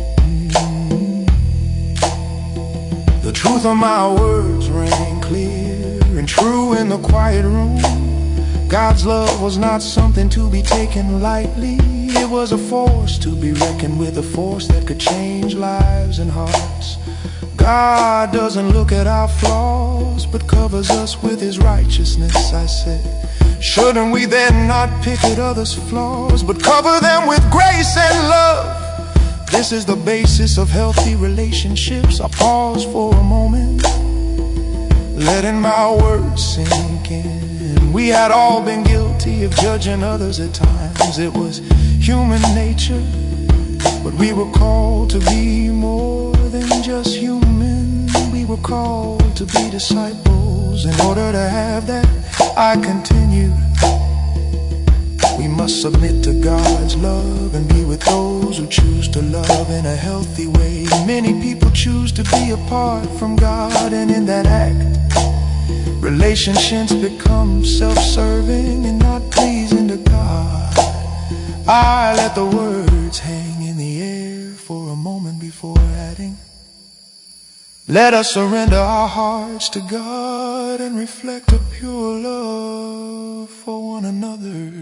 The truth of my words rang clear and true in the quiet room. God's love was not something to be taken lightly. It was a force to be reckoned with, a force that could change lives and hearts. God doesn't look at our flaws, but covers us with His righteousness, I said. Shouldn't we then not pick at others' flaws, but cover them with grace and love? This is the basis of healthy relationships. I pause for a moment, letting my words sink in. We had all been guilty of judging others at times. It was human nature, but we were called to be more than just human. We were called to be disciples ourselves. In order to have that, I continued. We must submit to God's love and be with those who choose to love in a healthy way. Many people choose to be apart from God, and in that act, relationships become self-serving and not pleasing to God. I let the words hang in the air for a moment before adding, let us surrender our hearts to God and reflect a pure love for one another.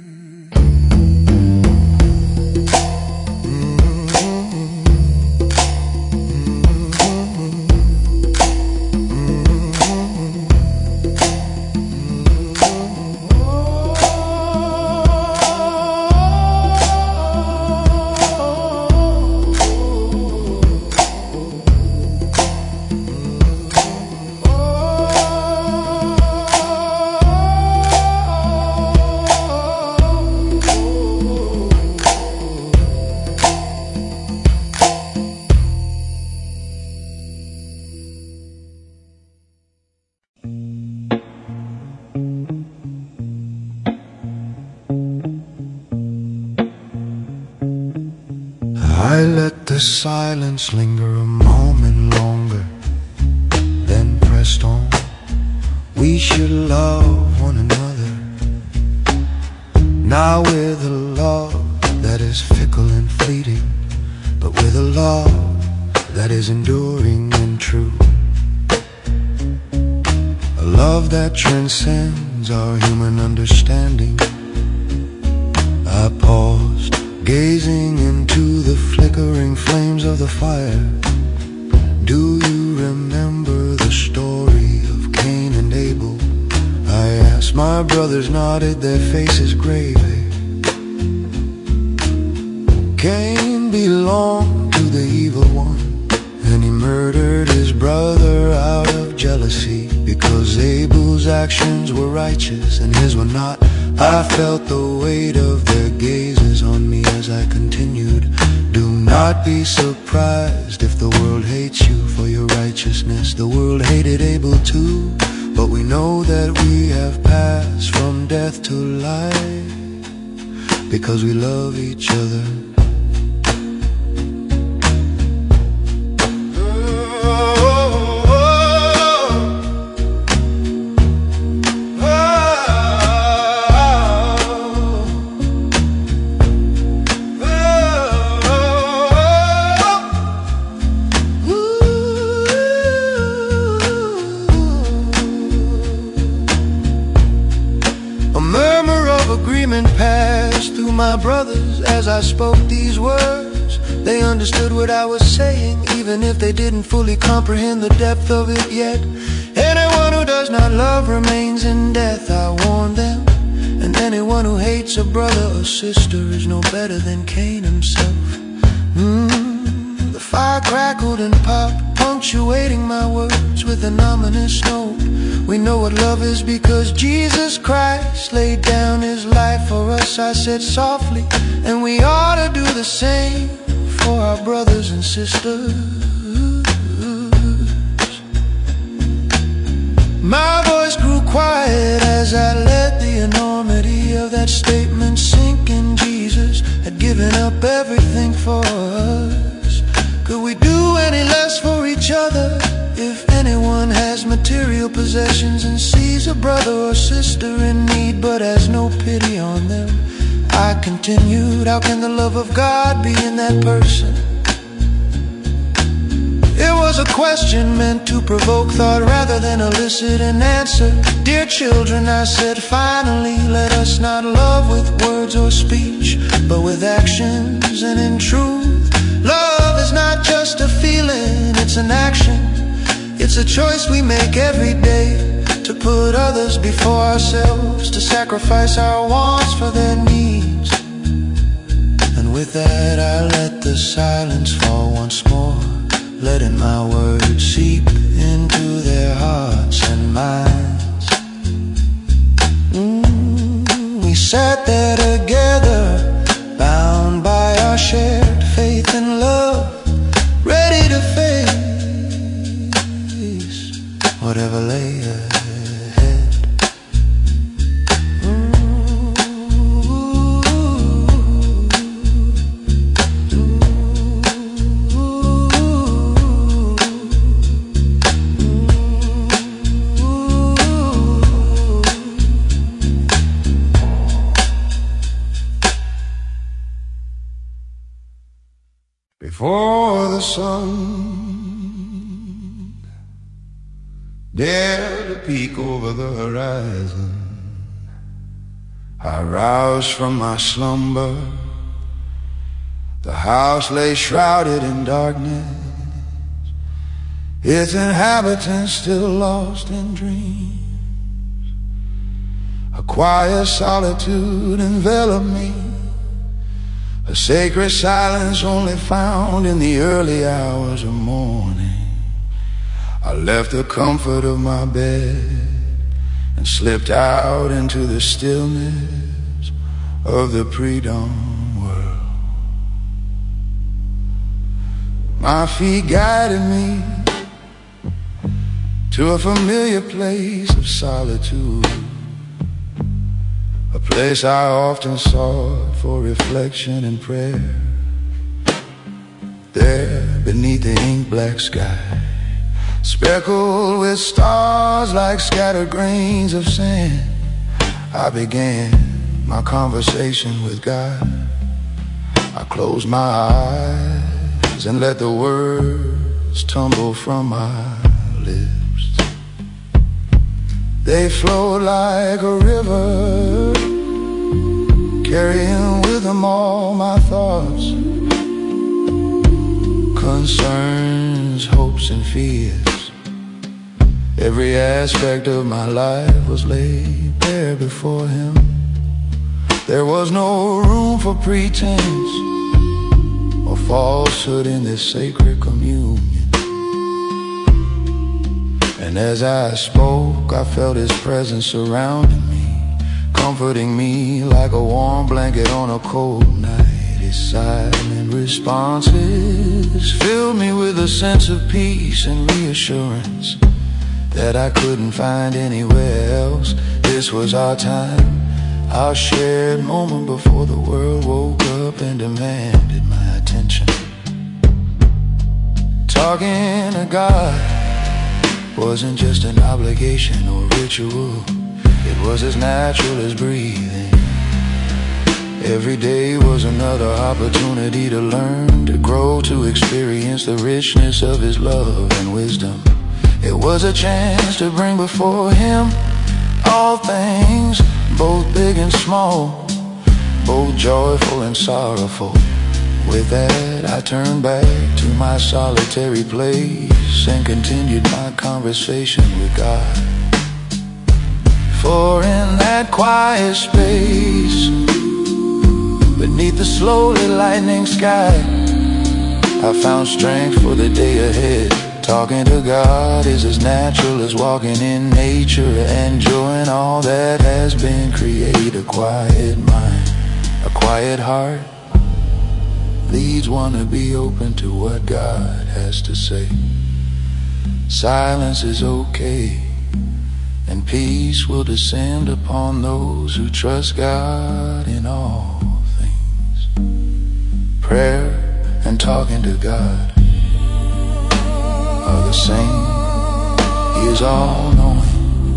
I let the silence linger a moment longer, then pressed on. We should love one another. Not with a love that is fickle and fleeting, but with a love that is enduring and true. A love that transcends our human understanding. I paused, gazing into the flickering flames of the fire. Do you remember the story of Cain and Abel? I asked. My brothers nodded, their faces gravely. Cain belonged to the evil one, and he murdered his brother out of jealousy, because Abel's actions were righteous and his were not. I felt the weight of their gazes on me as I continued. Do not be surprised if the world hates you for your righteousness. The world hated Abel too, but we know that we have passed from death to life because we love each other. Passed through my brothers as I spoke these words. They understood what I was saying, even if they didn't fully comprehend the depth of it yet. Anyone who does not love remains in death, I warned them. And anyone who hates a brother or sister is no better than Cain himself. The fire crackled and popped, punctuating my words with an ominous note. We know what love is because Jesus Christ laid down his life for us, I said softly, and we ought to do the same for our brothers and sisters. My voice grew quiet as I let the enormity of that statement sink in. Jesus had given up everything for us. Could we do any less for each other? If anyone has material possessions and sees a brother or sister in need but has no pity on them, I continued, how can the love of God be in that person? It was a question meant to provoke thought rather than elicit an answer. Dear children, I said finally, let us not love with words or speech, but with actions and in truth. Love is not just a feeling, it's an action. It's a choice we make every day, to put others before ourselves, to sacrifice our wants for their needs. And with that I let the silence fall once more, letting my words seep into their hearts and minds. We sat there together, bound by our shared faith and love, ready to face whatever lay ahead. sun dared to peek over the horizon, I roused from my slumber. The house lay shrouded in darkness, its inhabitants still lost in dreams. A quiet solitude enveloped me, a sacred silence only found in the early hours of morning. I left the comfort of my bed and slipped out into the stillness of the pre-dawn world. My feet guided me to a familiar place of solitude, a place I often sought for reflection and prayer. There, beneath the ink-black sky, speckled with stars like scattered grains of sand, I began my conversation with God. I closed my eyes and let the words tumble from my lips. They flowed like a river, carrying with them all my thoughts, concerns, hopes, and fears. Every aspect of my life was laid bare before Him. There was no room for pretense or falsehood in this sacred communion. And as I spoke, I felt His presence surrounding me, comforting me like a warm blanket on a cold night. His silent responses filled me with a sense of peace and reassurance that I couldn't find anywhere else. This was our time, our shared moment before the world woke up and demanded my attention. Talking to God wasn't just an obligation or ritual, it was as natural as breathing. Every day was another opportunity to learn, to grow, to experience the richness of His love and wisdom. It was a chance to bring before Him all things, both big and small, both joyful and sorrowful. With that, I turned back to my solitary place and continued my conversation with God. For in that quiet space, beneath the slowly lightening sky, I found strength for the day ahead. Talking to God is as natural as walking in nature, enjoying all that has been created. A quiet mind, a quiet heart leads one to be open to what God has to say. Silence is okay, and peace will descend upon those who trust God in all things. Prayer and talking to God are the same. He is all-knowing,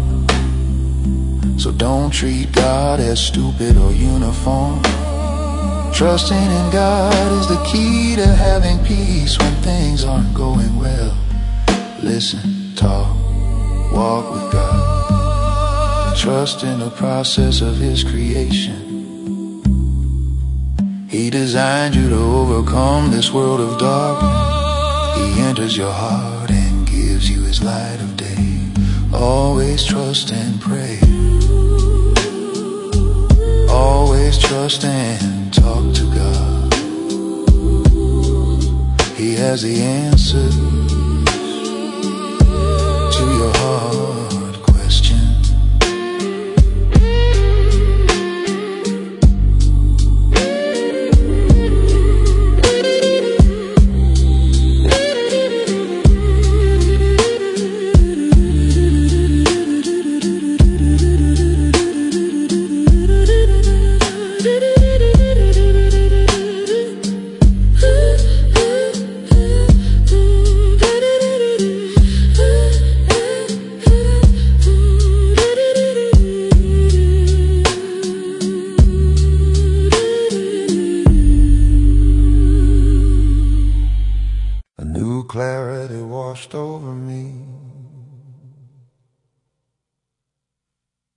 so don't treat God as stupid or uniform. Trusting in God is the key to having peace when things aren't going well. Listen, talk, walk with God. Trust in the process of His creation. He designed you to overcome this world of darkness. He enters your heart and gives you His light of day. Always trust and pray. Always trust and talk to God. He has the answers to your hard questions.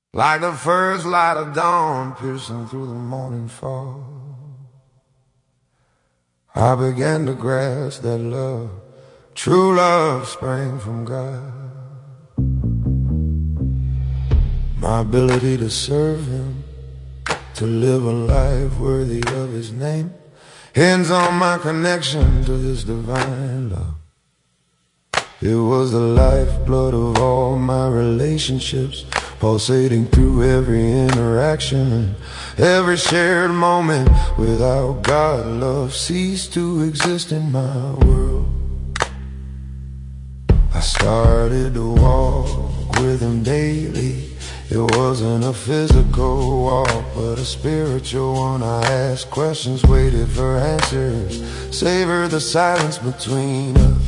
like the first light of dawn piercing through the morning fog. I began to grasp that love, true love sprang from God. My ability to serve Him, to live a life worthy of His name, hands on my connection to His divine love. It was the lifeblood of all my relationships, pulsating through every interaction, every shared moment. Without God, love ceased to exist in my world. I started to walk with Him daily. It wasn't a physical walk, but a spiritual one. I asked questions, waited for answers, savored the silence between us.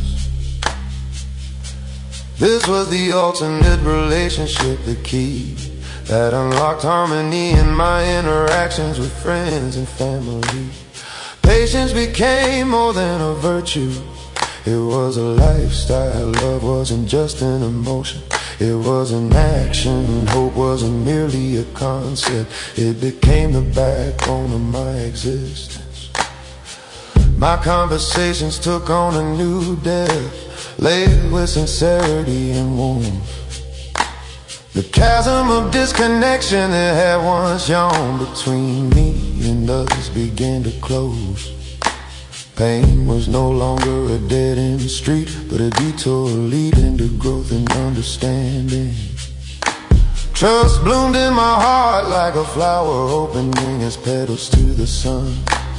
This was the ultimate relationship, the key that unlocked harmony in my interactions with friends and family. Patience became more than a virtue. It was a lifestyle. Love wasn't just an emotion, it was an action. Hope wasn't merely a concept, it became the backbone of my existence. My conversations took on a new depth, laid with sincerity and warmth. The chasm of disconnection that had once yawned between me and others began to close. Pain was no longer a dead-end street, but a detour leading to growth and understanding. Trust bloomed in my heart like a flower opening its petals to the sun.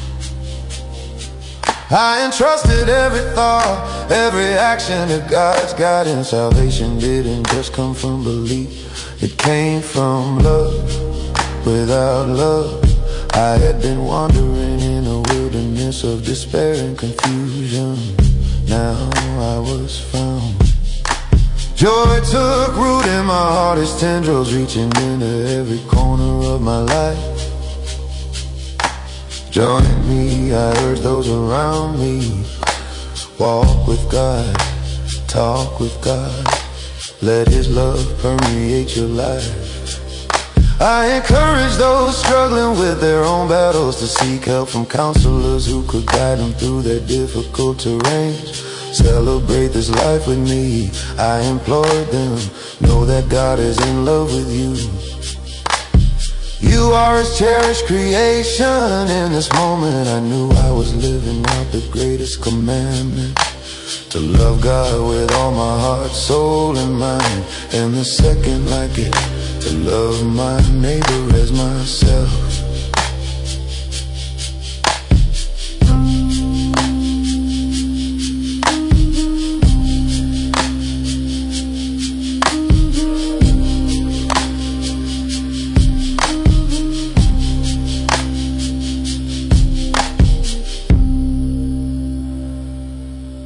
I entrusted every thought, every action to God's guidance. Salvation didn't just come from belief, it came from love. Without love, I had been wandering in a wilderness of despair and confusion. Now I was found. Joy took root in my heart, its tendrils reaching into every corner of my life. Join me, I urge those around me. Walk with God, talk with God, let His love permeate your life. I encourage those struggling with their own battles to seek help from counselors who could guide them through their difficult terrains. Celebrate this life with me, I implored them. Know that God is in love with you. You are His cherished creation. In this moment I knew I was living out the greatest commandment, to love God with all my heart, soul and mind, and the second like it, to love my neighbor as myself.